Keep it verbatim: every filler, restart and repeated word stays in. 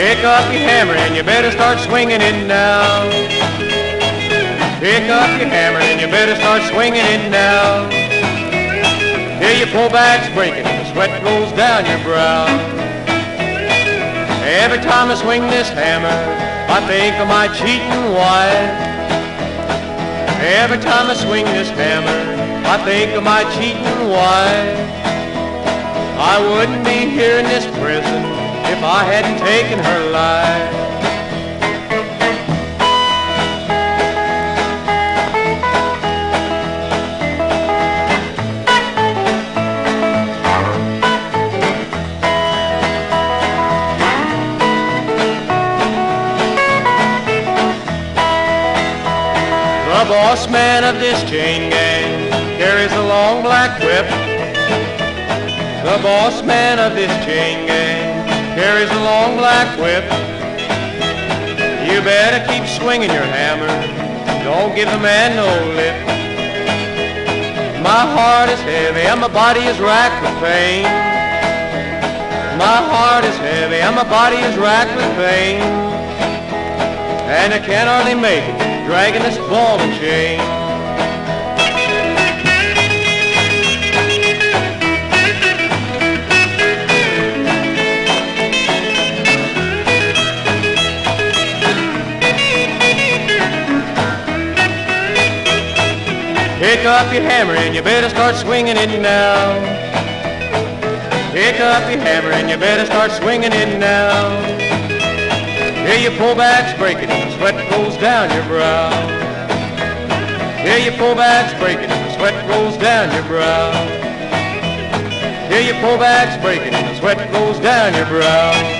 Pick up your hammer and you better start swinging it now. Pick up your hammer and you better start swinging it now. Hear your pullbacks breaking and the sweat rolls down your brow. Every time I swing this hammer, I think of my cheating wife. Every time I swing this hammer, I think of my cheating wife. I wouldn't be here in this prison if I hadn't taken her life. The boss man of this chain gang carries a long black whip. The boss man of this chain gang carries a long black whip. You better keep swinging your hammer. Don't give the man no lip. My heart is heavy and my body is racked with pain. My heart is heavy and my body is racked with pain. And I can't hardly make it dragging this ball and chain. Pick up your hammer and you better start swinging it now. Pick up your hammer and you better start swinging it now. Hear your pullbacks breaking and the sweat rolls down your brow. Hear your pullbacks breaking and the sweat rolls down your brow. Hear your pullbacks breaking and the sweat rolls down your brow.